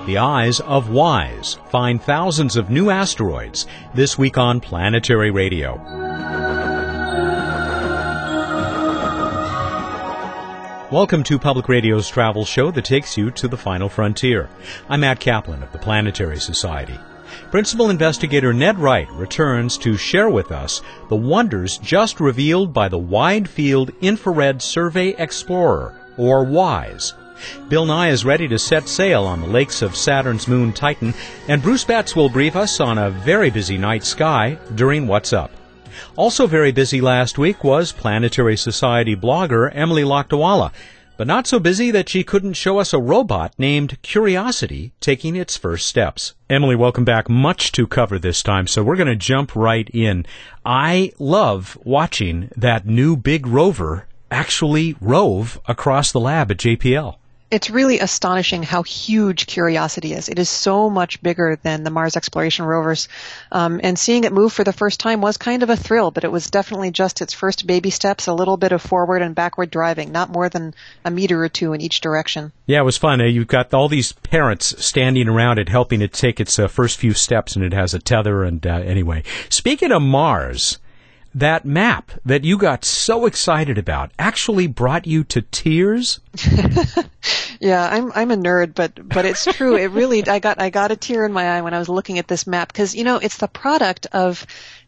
the eyes of WISE. Find thousands of new asteroids this week on Planetary Radio. Welcome to Public Radio's travel show that takes you to the final frontier. I'm Matt Kaplan of the Planetary Society. Principal investigator Ned Wright returns to share with us the wonders just revealed by the Wide Field Infrared Survey Explorer, or WISE. Bill Nye is ready to set sail on the lakes of Saturn's moon Titan, and Bruce Betts will brief us on a very busy night sky during What's Up. Also very busy last week was Planetary Society blogger Emily Lakdawalla, but not so busy that she couldn't show us a robot named Curiosity taking its first steps. Emily, welcome back. Much to cover this time, so we're going to jump right in. I love watching that new big rover actually rove across the lab at JPL. It's really astonishing how huge Curiosity is. It is so much bigger than the Mars exploration rovers. And seeing it move for the first time was kind of a thrill, but it was definitely just its first baby steps, a little bit of forward and backward driving, not more than a meter or two in each direction. Yeah, it was fun. You've got all these parents standing around it, helping it take its first few steps, and it has a tether. And anyway, speaking of Mars, that map that you got so excited about actually brought you to tears? Yeah, I'm a nerd, but it's true. It really, I got a tear in my eye when I was looking at this map, because, you know, it's the product of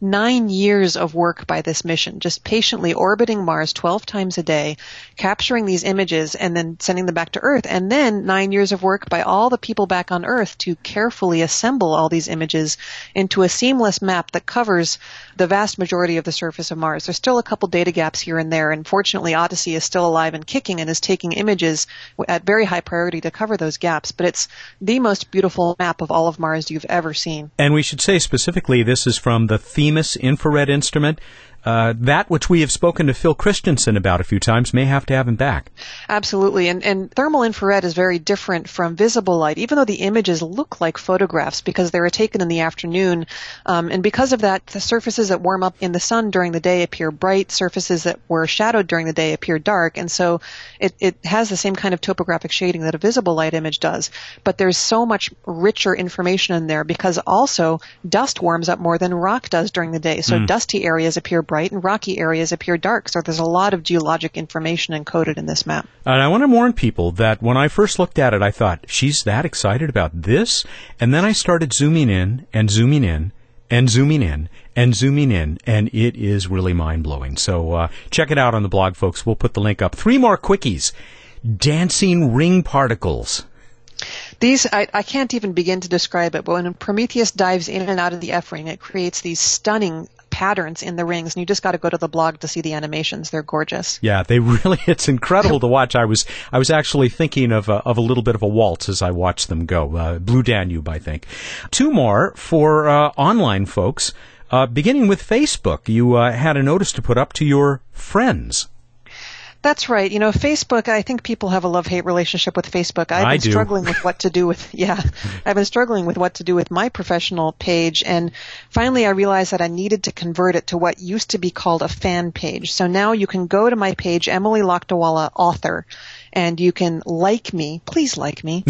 9 years of work by this mission, just patiently orbiting Mars 12 times a day, capturing these images and then sending them back to Earth, and then 9 years of work by all the people back on Earth to carefully assemble all these images into a seamless map that covers the vast majority of the surface of Mars. There's still a couple data gaps here and there, and fortunately Odyssey is still alive and kicking and is taking images at very high priority to cover those gaps, but it's the most beautiful map of all of Mars you've ever seen. And we should say specifically this is from the Themis infrared instrument. That which we have spoken to Phil Christensen about a few times, may have to have him back. Absolutely. And thermal infrared is very different from visible light, even though the images look like photographs because they were taken in the afternoon. And because of that, the surfaces that warm up in the sun during the day appear bright, surfaces that were shadowed during the day appear dark. And so it has the same kind of topographic shading that a visible light image does. But there's so much richer information in there because also dust warms up more than rock does during the day. So dusty areas appear bright and rocky areas appear dark. So there's a lot of geologic information encoded in this map. And I want to warn people that when I first looked at it, I thought, she's that excited about this? And then I started zooming in and zooming in and zooming in and zooming in, and it is really mind-blowing. So check it out on the blog, folks. We'll put the link up. 3 more quickies. Dancing ring particles. These, I can't even begin to describe it, but when Prometheus dives in and out of the F-ring, it creates these stunning patterns in the rings, and you just got to go to the blog to see the animations. They're gorgeous. Yeah, they really, it's incredible to watch. I was actually thinking of a little bit of a waltz as I watched them go. Blue Danube, I think. 2 more for online folks. Beginning with Facebook, you had a notice to put up to your friends. That's right. You know, Facebook, I think people have a love-hate relationship with Facebook. I've been struggling with what to do with, I've been struggling with what to do with my professional page. And finally, I realized that I needed to convert it to what used to be called a fan page. So now you can go to my page, Emily Lakdawalla, author, and you can like me. Please like me.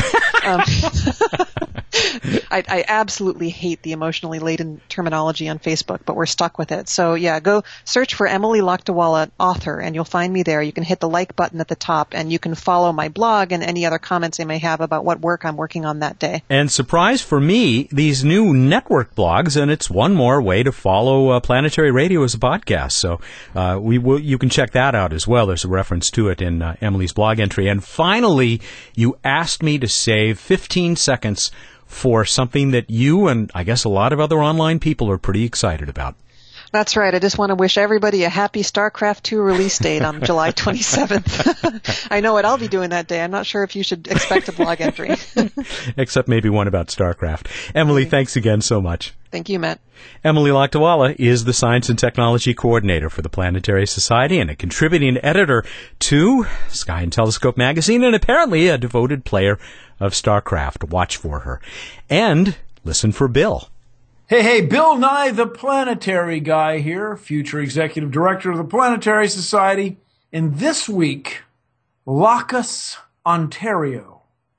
I absolutely hate the emotionally laden terminology on Facebook, but we're stuck with it. So yeah, go search for Emily Lakdawalla, author, and you'll find me there. You can hit the like button at the top, and you can follow my blog and any other comments I may have about what work I'm working on that day. And surprise for me, these new network blogs, and it's one more way to follow Planetary Radio as a podcast. So you can check that out as well. There's a reference to it in Emily's blog entry. And finally, you asked me to save 15 seconds for something that you and I guess a lot of other online people are pretty excited about. That's right. I just want to wish everybody a happy StarCraft 2 release date on July 27th. I know what I'll be doing that day. I'm not sure if you should expect a blog entry. Except maybe one about StarCraft. Emily, thanks again so much. Thank you, Matt. Emily Lakdawalla is the Science and Technology Coordinator for the Planetary Society and a contributing editor to Sky and Telescope magazine, and apparently a devoted player of StarCraft. Watch for her. And listen for Bill. Hey, Bill Nye, the planetary guy here, future executive director of the Planetary Society. And this week, Lacus, Ontario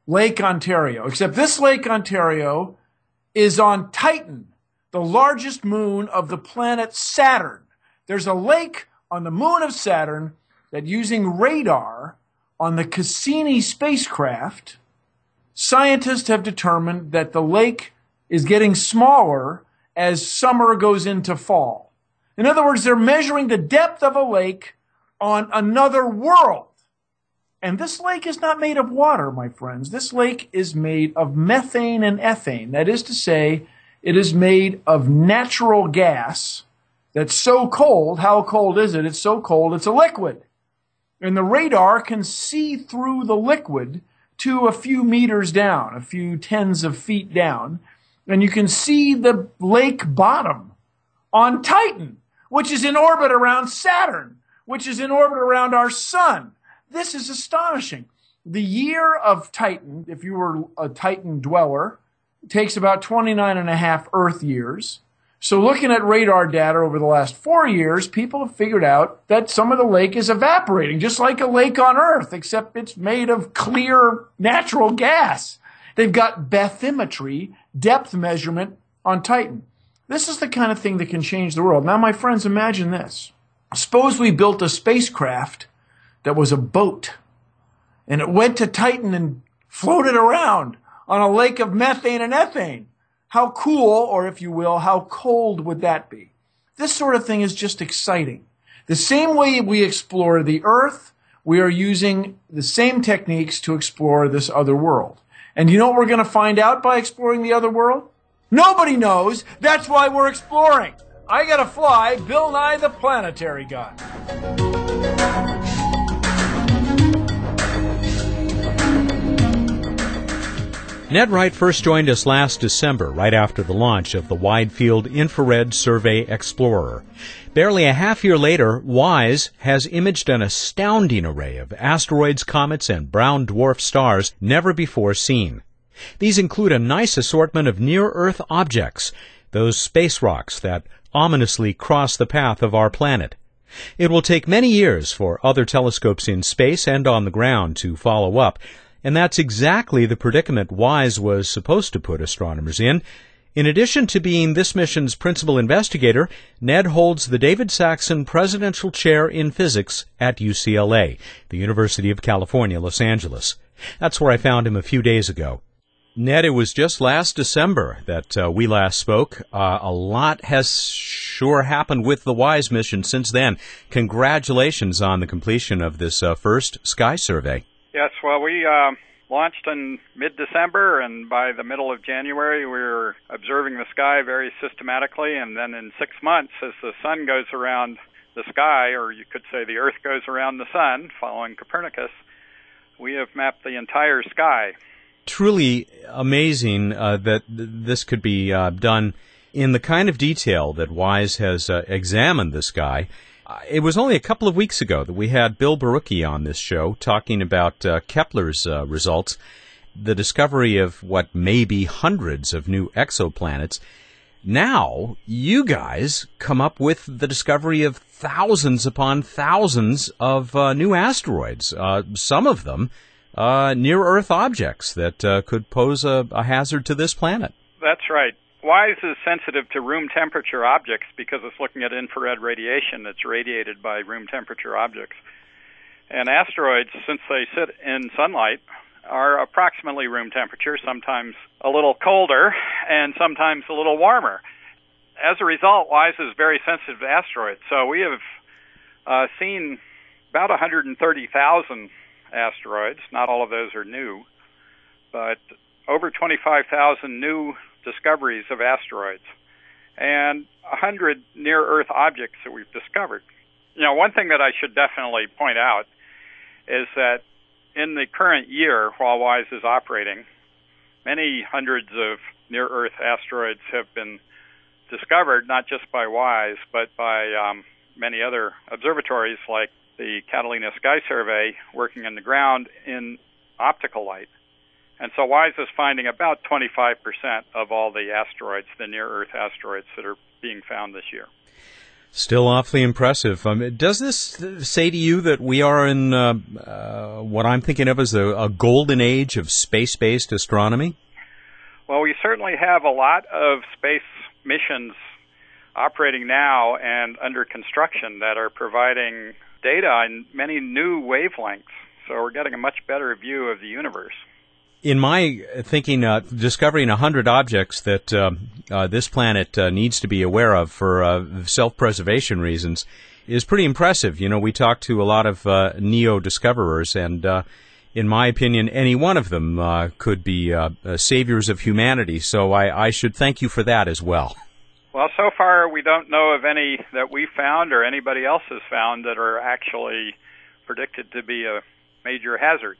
Lake Ontario, except this Lake Ontario is on Titan, the largest moon of the planet Saturn. There's a lake on the moon of Saturn that, using radar on the Cassini spacecraft, scientists have determined that the lake is getting smaller as summer goes into fall. In other words, they're measuring the depth of a lake on another world. And this lake is not made of water, my friends. This lake is made of methane and ethane. That is to say, it is made of natural gas that's so cold. How cold is it? It's so cold, it's a liquid. And the radar can see through the liquid to a few meters down, a few tens of feet down. And you can see the lake bottom on Titan, which is in orbit around Saturn, which is in orbit around our sun. This is astonishing. The year of Titan, if you were a Titan dweller, takes about 29 and a half Earth years. So looking at radar data over the last 4 years, people have figured out that some of the lake is evaporating, just like a lake on Earth, except it's made of clear natural gas. They've got bathymetry, depth measurement on Titan. This is the kind of thing that can change the world. Now, my friends, imagine this. Suppose we built a spacecraft that was a boat, and it went to Titan and floated around on a lake of methane and ethane. How cool, or if you will, how cold would that be? This sort of thing is just exciting. The same way we explore the Earth, we are using the same techniques to explore this other world. And you know what we're going to find out by exploring the other world? Nobody knows. That's why we're exploring. I gotta fly, Bill Nye the Planetary Guy. Ned Wright first joined us last December, right after the launch of the Wide Field Infrared Survey Explorer. Barely a half year later, WISE has imaged an astounding array of asteroids, comets, and brown dwarf stars never before seen. These include a nice assortment of near-Earth objects, those space rocks that ominously cross the path of our planet. It will take many years for other telescopes in space and on the ground to follow up, and that's exactly the predicament WISE was supposed to put astronomers in. In addition to being this mission's principal investigator, Ned holds the David Saxon Presidential Chair in Physics at UCLA, the University of California, Los Angeles. That's where I found him a few days ago. Ned, it was just last December that we last spoke. A lot has sure happened with the WISE mission since then. Congratulations on the completion of this first sky survey. Yes, well, we launched in mid-December, and by the middle of January, we were observing the sky very systematically, and then in 6 months, as the sun goes around the sky, or you could say the Earth goes around the sun, following Copernicus, we have mapped the entire sky. Truly amazing that this could be done in the kind of detail that WISE has examined the sky. It was only a couple of weeks ago that we had Bill Barucki on this show talking about Kepler's results, the discovery of what may be hundreds of new exoplanets. Now, you guys come up with the discovery of thousands upon thousands of new asteroids, some of them near-Earth objects that could pose a hazard to this planet. That's right. WISE is sensitive to room temperature objects because it's looking at infrared radiation that's radiated by room temperature objects. And asteroids, since they sit in sunlight, are approximately room temperature, sometimes a little colder and sometimes a little warmer. As a result, WISE is very sensitive to asteroids. So we have seen about 130,000 asteroids. Not all of those are new, but over 25,000 new discoveries of asteroids and 100 near-Earth objects that we've discovered. You know, one thing that I should definitely point out is that in the current year, while WISE is operating, many hundreds of near-Earth asteroids have been discovered, not just by WISE, but by many other observatories like the Catalina Sky Survey working in the ground in optical light. And so WISE is finding about 25% of all the asteroids, the near-Earth asteroids that are being found this year. Still awfully impressive. Does this say to you that we are in what I'm thinking of as a golden age of space-based astronomy? Well, we certainly have a lot of space missions operating now and under construction that are providing data on many new wavelengths. So we're getting a much better view of the universe. In my thinking, discovering 100 objects that this planet needs to be aware of for self-preservation reasons is pretty impressive. You know, we talked to a lot of neo-discoverers, and in my opinion, any one of them could be saviors of humanity. So I should thank you for that as well. Well, so far we don't know of any that we found or anybody else has found that are actually predicted to be a major hazard.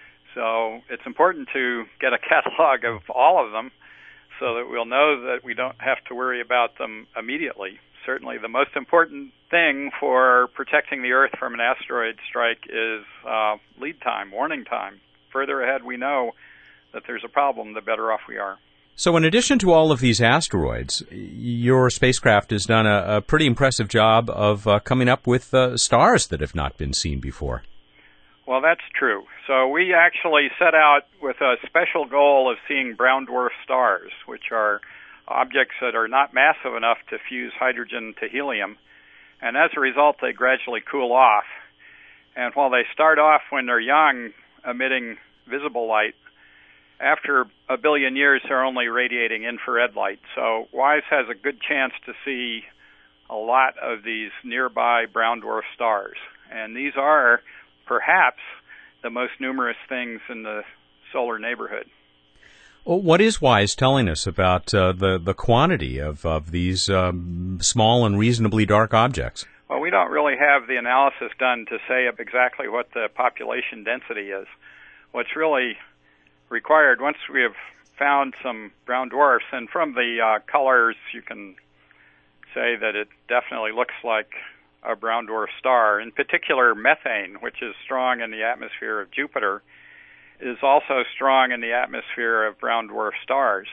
So it's important to get a catalog of all of them so that we'll know that we don't have to worry about them immediately. Certainly the most important thing for protecting the Earth from an asteroid strike is lead time, warning time. Further ahead we know that there's a problem, the better off we are. So in addition to all of these asteroids, your spacecraft has done a pretty impressive job of coming up with stars that have not been seen before. Well, that's true. So we actually set out with a special goal of seeing brown dwarf stars, which are objects that are not massive enough to fuse hydrogen to helium. And as a result, they gradually cool off. And while they start off when they're young, emitting visible light, after a billion years, they're only radiating infrared light. So WISE has a good chance to see a lot of these nearby brown dwarf stars. And these are perhaps the most numerous things in the solar neighborhood. Well, what is WISE telling us about the quantity of these small and reasonably dark objects? Well, we don't really have the analysis done to say exactly what the population density is. What's really required, once we have found some brown dwarfs, and from the colors you can say that it definitely looks like a brown dwarf star. In particular, methane, which is strong in the atmosphere of Jupiter, is also strong in the atmosphere of brown dwarf stars.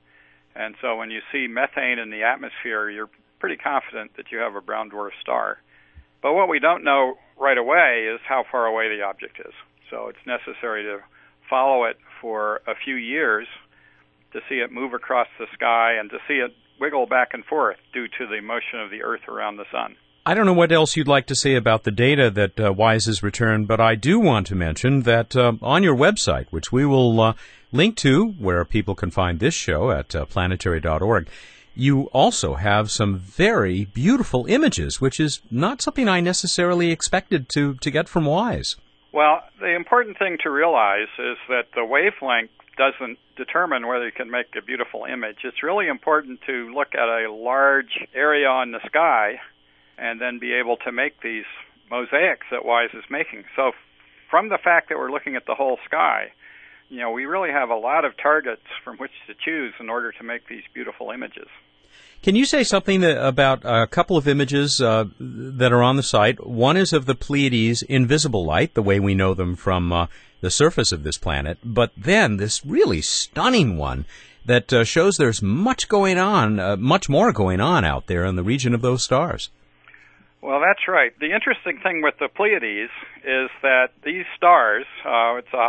And so when you see methane in the atmosphere, you're pretty confident that you have a brown dwarf star. But what we don't know right away is how far away the object is. So it's necessary to follow it for a few years to see it move across the sky and to see it wiggle back and forth due to the motion of the Earth around the sun. I don't know what else you'd like to say about the data that WISE has returned, but I do want to mention that on your website, which we will link to where people can find this show at planetary.org, you also have some very beautiful images, which is not something I necessarily expected to get from WISE. Well, the important thing to realize is that the wavelength doesn't determine whether you can make a beautiful image. It's really important to look at a large area on the sky and then be able to make these mosaics that WISE is making. So from the fact that we're looking at the whole sky, you know, we really have a lot of targets from which to choose in order to make these beautiful images. Can you say something about a couple of images that are on the site? One is of the Pleiades in visible light, the way we know them from the surface of this planet, but then this really stunning one that shows there's much going on, much more going on out there in the region of those stars. Well, that's right. The interesting thing with the Pleiades is that these stars, it's a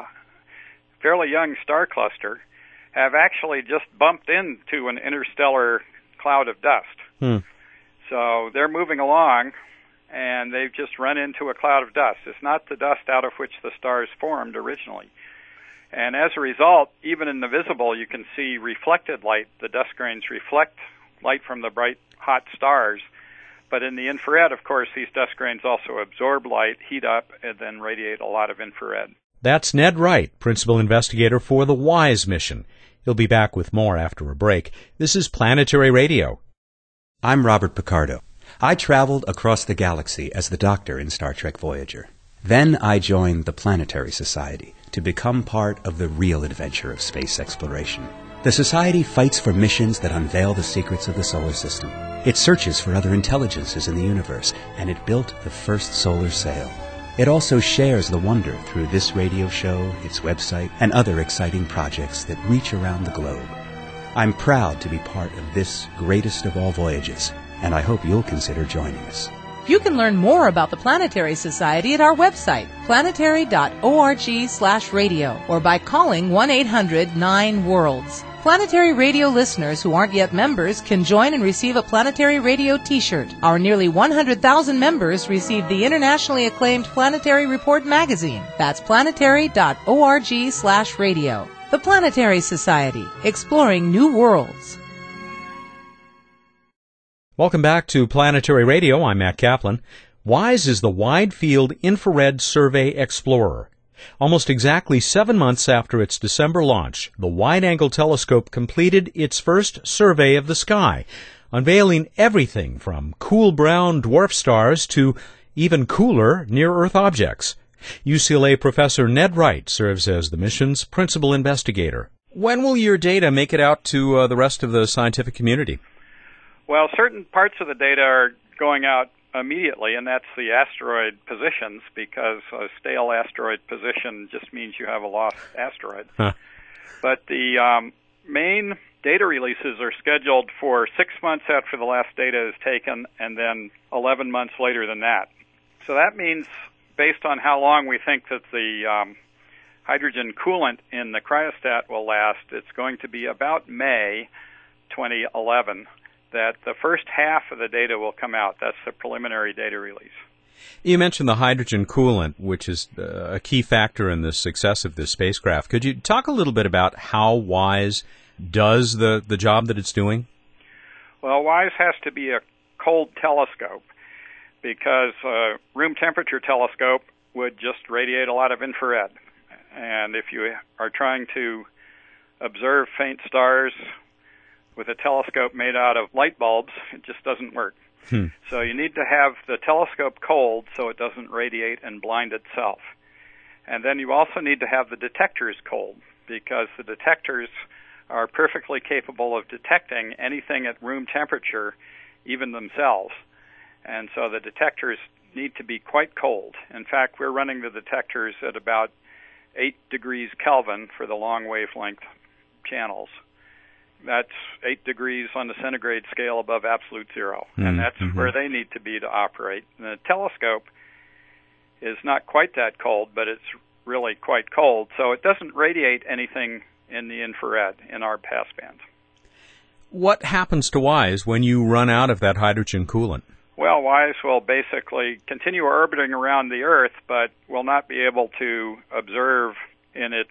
fairly young star cluster, have actually just bumped into an interstellar cloud of dust. So they're moving along, and they've just run into a cloud of dust. It's not the dust out of which the stars formed originally. And as a result, even in the visible, you can see reflected light. The dust grains reflect light from the bright, hot stars. But in the infrared, of course, these dust grains also absorb light, heat up, and then radiate a lot of infrared. That's Ned Wright, Principal Investigator for the WISE mission. He'll be back with more after a break. This is Planetary Radio. I'm Robert Picardo. I traveled across the galaxy as the Doctor in Star Trek Voyager. Then I joined the Planetary Society to become part of the real adventure of space exploration. The Society fights for missions that unveil the secrets of the solar system. It searches for other intelligences in the universe, and it built the first solar sail. It also shares the wonder through this radio show, its website, and other exciting projects that reach around the globe. I'm proud to be part of this greatest of all voyages, and I hope you'll consider joining us. You can learn more about the Planetary Society at our website, planetary.org/radio, or by calling 1-800-9-WORLDS. Planetary Radio listeners who aren't yet members can join and receive a Planetary Radio t-shirt. Our nearly 100,000 members receive the internationally acclaimed Planetary Report magazine. That's planetary.org/radio. The Planetary Society, exploring new worlds. Welcome back to Planetary Radio. I'm Matt Kaplan. WISE is the Wide Field Infrared Survey Explorer. Almost exactly 7 months after its December launch, the wide-angle telescope completed its first survey of the sky, unveiling everything from cool brown dwarf stars to even cooler near-Earth objects. UCLA professor Ned Wright serves as the mission's principal investigator. When will your data make it out to the rest of the scientific community? Well, certain parts of the data are going out immediately, and that's the asteroid positions, because a stale asteroid position just means you have a lost asteroid. Huh. But the main data releases are scheduled for 6 months after the last data is taken, and then 11 months later than that. So that means, based on how long we think that the hydrogen coolant in the cryostat will last, it's going to be about May 2011 that the first half of the data will come out. That's the preliminary data release. You mentioned the hydrogen coolant, which is a key factor in the success of this spacecraft. Could you talk a little bit about how WISE does the job that it's doing? Well, WISE has to be a cold telescope, because a room temperature telescope would just radiate a lot of infrared. And if you are trying to observe faint stars with a telescope made out of light bulbs, it just doesn't work. So you need to have the telescope cold so it doesn't radiate and blind itself. And then you also need to have the detectors cold, because the detectors are perfectly capable of detecting anything at room temperature, even themselves. And so the detectors need to be quite cold. In fact, we're running the detectors at about 8 degrees Kelvin for the long wavelength channels. That's 8 degrees on the centigrade scale above absolute zero, and that's where they need to be to operate. And the telescope is not quite that cold, but it's really quite cold, so it doesn't radiate anything in the infrared in our passband. What happens to WISE when you run out of that hydrogen coolant? Well, WISE will basically continue orbiting around the Earth, but will not be able to observe in its,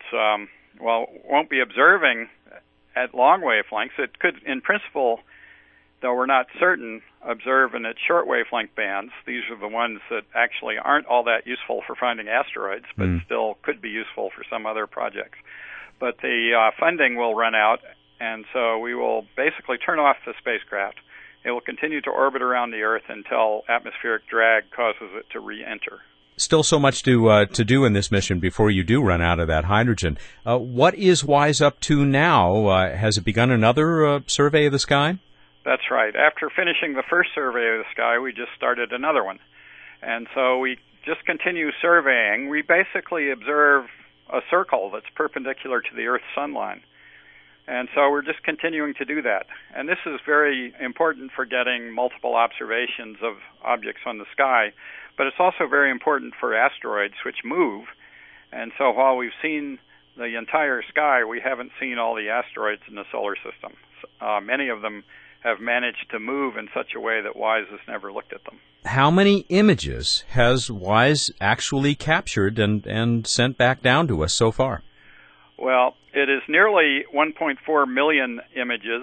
won't be observing at long wavelengths. It could, in principle, though we're not certain, observe in its short wavelength bands. These are the ones that actually aren't all that useful for finding asteroids, but still could be useful for some other projects. But the funding will run out, and so we will basically turn off the spacecraft. It will continue to orbit around the Earth until atmospheric drag causes it to re-enter. Still so much to do in this mission before you do run out of that hydrogen. What is WISE up to now? Has it begun another survey of the sky? That's right. After finishing the first survey of the sky, we just started another one. And so we just continue surveying. We basically observe a circle that's perpendicular to the Earth's sun line. And so we're just continuing to do that. And this is very important for getting multiple observations of objects on the sky. But it's also very important for asteroids, which move. And so while we've seen the entire sky, we haven't seen all the asteroids in the solar system. Many of them have managed to move in such a way that WISE has never looked at them. How many images has WISE actually captured and sent back down to us so far? Well, it is nearly 1.4 million images.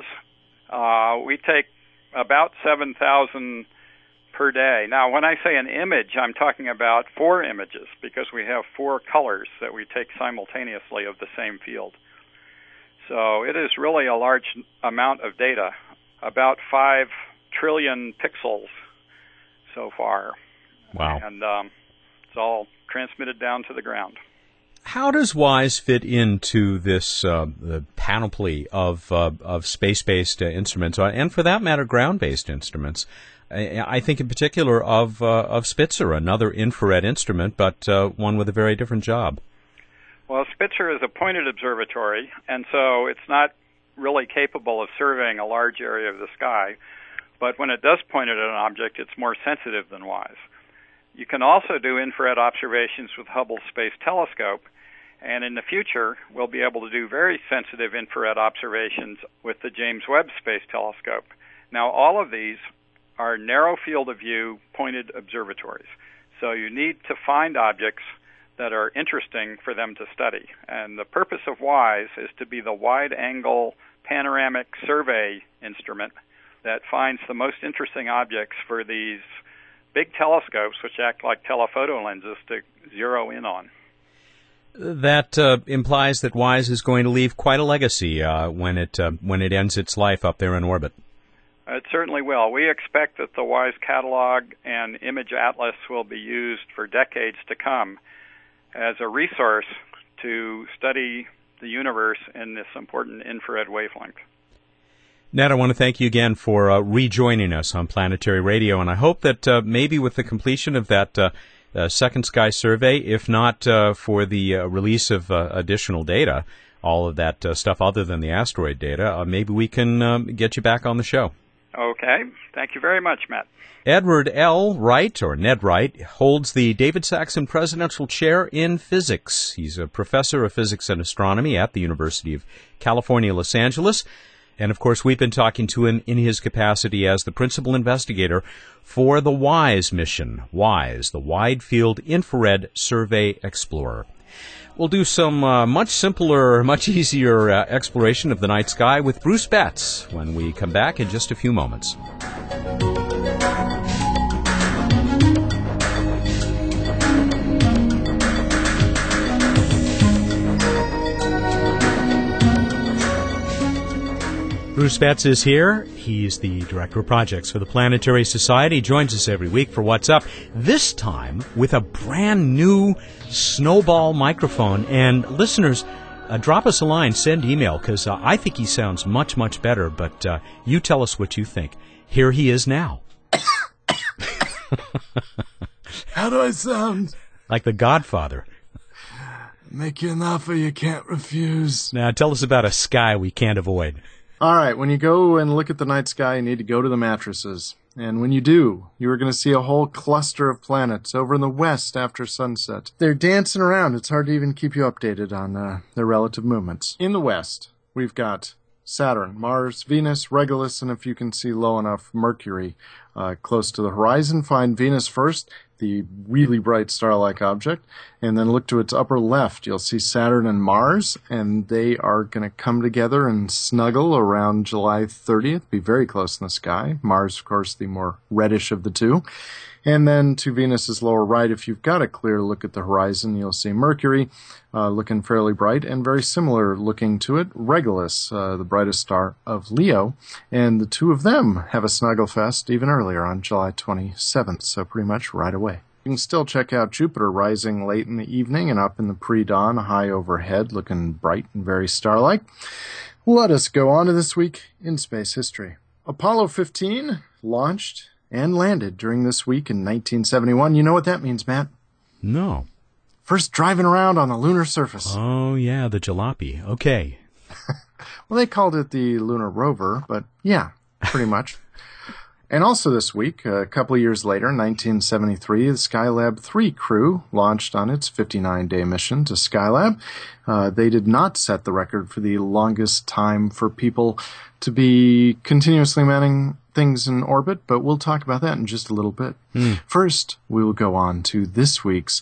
We take about 7,000 per day. Now, when I say an image, I'm talking about 4 images, because we have 4 colors that we take simultaneously of the same field. So it is really a large amount of data, about 5 trillion pixels so far. Wow. And it's all transmitted down to the ground. How does WISE fit into this the panoply of space-based instruments, and for that matter, ground-based instruments? I think in particular of Spitzer, another infrared instrument, but one with a very different job. Well, Spitzer is a pointed observatory, and so it's not really capable of surveying a large area of the sky. but when it does point at an object, it's more sensitive than WISE. You can also do infrared observations with Hubble Space Telescope, and in the future, we'll be able to do very sensitive infrared observations with the James Webb Space Telescope. Now, all of these are narrow field of view pointed observatories. So you need to find objects that are interesting for them to study. And the purpose of WISE is to be the wide-angle panoramic survey instrument that finds the most interesting objects for these big telescopes, which act like telephoto lenses, to zero in on. That implies that WISE is going to leave quite a legacy when it ends its life up there in orbit. It certainly will. We expect that the WISE catalog and image atlas will be used for decades to come as a resource to study the universe in this important infrared wavelength. Ned, I want to thank you again for rejoining us on Planetary Radio, and I hope that maybe with the completion of that Second Sky survey, if not for the release of additional data, all of that stuff other than the asteroid data, maybe we can get you back on the show. Okay. Thank you very much, Matt. Edward L. Wright, or Ned Wright, holds the David Saxon Presidential Chair in Physics. He's a professor of physics and astronomy at the University of California, Los Angeles. And, of course, we've been talking to him in his capacity as the principal investigator for the WISE mission, WISE, the Wide Field Infrared Survey Explorer. We'll do some much simpler, much easier exploration of the night sky with Bruce Betts when we come back in just a few moments. Bruce Betts is here. He's the Director of Projects for the Planetary Society. He joins us every week for What's Up, this time with a brand new Snowball microphone. And listeners, drop us a line, send email, because I think he sounds much, much better, but you tell us what you think. Here he is now. How do I sound? Like the Godfather. Make you an offer you can't refuse. Now, tell us about a sky we can't avoid. All right, when you go and look at the night sky, you need to go to the mattresses. And when you do, you are going to see a whole cluster of planets over in the west after sunset. They're dancing around. It's hard to even keep you updated on their relative movements. In the west, we've got Saturn, Mars, Venus, Regulus, and if you can see low enough, Mercury. Close to the horizon, find Venus first, the really bright star-like object, and then look to its upper left. You'll see Saturn and Mars, and they are going to come together and snuggle around July 30th, be very close in the sky. Mars, of course, the more reddish of the two. And then to Venus's lower right, if you've got a clear look at the horizon, you'll see Mercury looking fairly bright, and very similar looking to it, Regulus, the brightest star of Leo. And the two of them have a snuggle fest even earlier on July 27th, so pretty much right away. You can still check out Jupiter rising late in the evening and up in the pre-dawn, high overhead, looking bright and very star-like. Let us go on to this week in space history. Apollo 15 launched and landed during this week in 1971. You know what that means, Matt? No. First driving around on the lunar surface. Oh, yeah, the jalopy. Okay. Well, they called it the lunar rover, but yeah, pretty much. And also this week, a couple of years later, 1973, the Skylab 3 crew launched on its 59-day mission to Skylab. They did not set the record for the longest time for people to be continuously manning things in orbit, but we'll talk about that in just a little bit. First, we will go on to this week's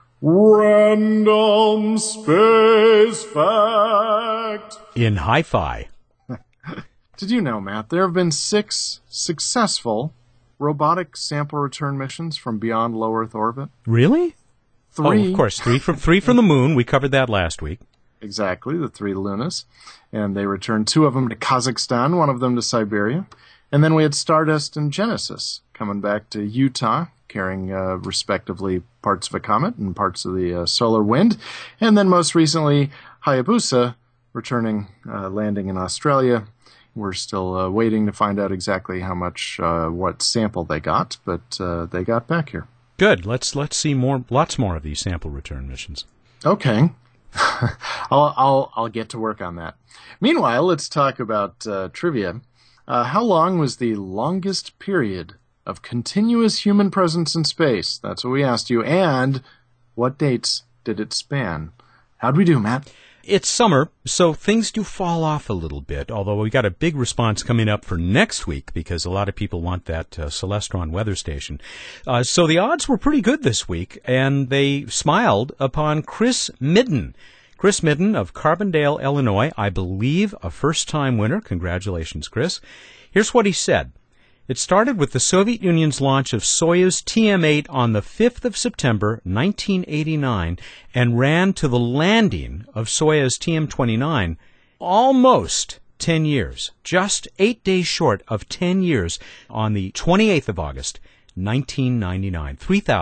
Random Space Fact. In hi-fi. Did you know, Matt, there have been 6 successful robotic sample return missions from beyond low Earth orbit? Really? 3. Oh, of course. 3 from the moon. We covered that last week. Exactly, the 3 Lunas. And they returned 2 of them to Kazakhstan, 1 of them to Siberia. And then we had Stardust and Genesis coming back to Utah, carrying respectively parts of a comet and parts of the solar wind. And then most recently, Hayabusa returning, landing in Australia. We're still waiting to find out exactly how much, what sample they got, but they got back here. Good. Let's see lots more of these sample return missions. Okay. I'll get to work on that. Meanwhile, let's talk about trivia. How long was the longest period of continuous human presence in space? That's what we asked you. And what dates did it span? How'd we do, Matt? It's summer, so things do fall off a little bit, although we got a big response coming up for next week because a lot of people want that Celestron weather station. So the odds were pretty good this week, and they smiled upon Chris Midden. Chris Midden of Carbondale, Illinois, I believe a first-time winner. Congratulations, Chris. Here's what he said. It started with the Soviet Union's launch of Soyuz TM-8 on the 5th of September, 1989, and ran to the landing of Soyuz TM-29 almost 10 years, just 8 days short of 10 years on the 28th of August, 1999,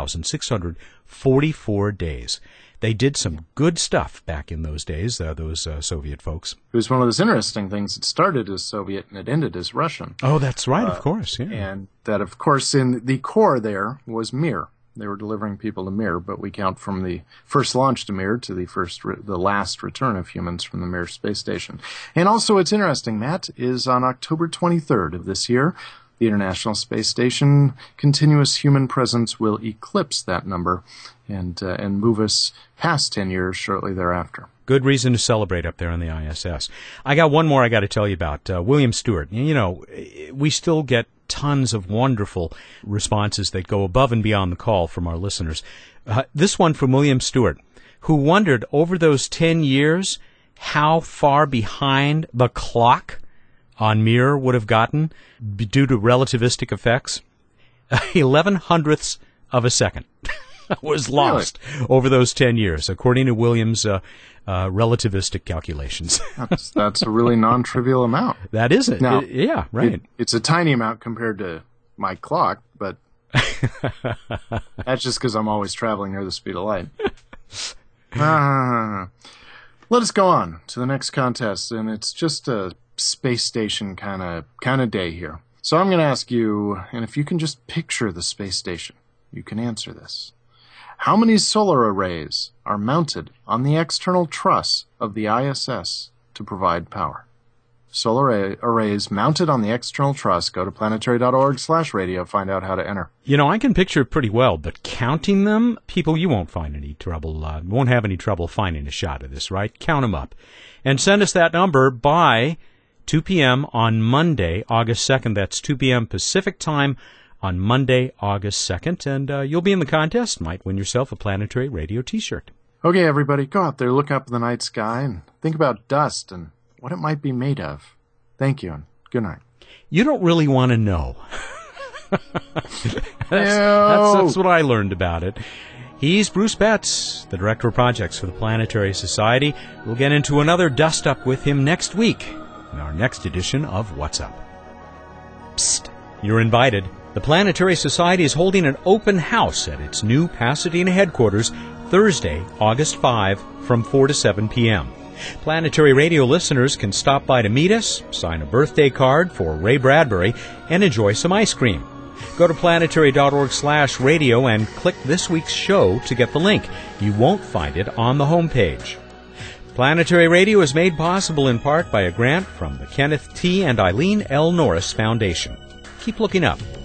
3,644 days. They did some good stuff back in those days, those Soviet folks. It was one of those interesting things. It started as Soviet and it ended as Russian. Oh, that's right, of course. Yeah. And that, of course, in the core there was Mir. They were delivering people to Mir, but we count from the first launch to Mir to the last return of humans from the Mir space station. And also what's interesting, Matt, is on October 23rd of this year, the International Space Station continuous human presence will eclipse that number and move us past 10 years shortly thereafter. Good reason to celebrate up there on the ISS. I got one more I got to tell you about. William Stewart. You know, we still get tons of wonderful responses that go above and beyond the call from our listeners. This one from William Stewart, who wondered over those 10 years how far behind the clock on Mir would have gotten due to relativistic effects. 11/100ths of a second was lost over those 10 years, according to Williams' relativistic calculations. That's a really non-trivial amount. That is it. Now, yeah, right. It's a tiny amount compared to my clock, but that's just because I'm always traveling near the speed of light. Let us go on to the next contest, and it's just a space station kind of day here. So I'm going to ask you, and if you can just picture the space station, you can answer this. How many solar arrays are mounted on the external truss of the ISS to provide power? Solar arrays mounted on the external truss. Go to planetary.org/radio. Find out how to enter. You know, I can picture it pretty well, but counting them, people, you won't find any trouble. Won't have any trouble finding a shot of this, right? Count them up. And send us that number by 2 p.m. on Monday, August 2nd. That's 2 p.m. Pacific time on Monday, August 2nd. And you'll be in the contest. Might win yourself a Planetary Radio t-shirt. Okay, everybody, go out there, look up in the night sky, and think about dust and what it might be made of. Thank you, and good night. You don't really want to know. That's what I learned about it. He's Bruce Betts, the Director of Projects for the Planetary Society. We'll get into another dust-up with him next week in our next edition of What's Up. Psst, you're invited. The Planetary Society is holding an open house at its new Pasadena headquarters Thursday, August 5, from 4 to 7 p.m. Planetary Radio listeners can stop by to meet us, sign a birthday card for Ray Bradbury, and enjoy some ice cream. Go to planetary.org/radio and click this week's show to get the link. You won't find it on the homepage. Planetary Radio is made possible in part by a grant from the Kenneth T. and Eileen L. Norris Foundation. Keep looking up.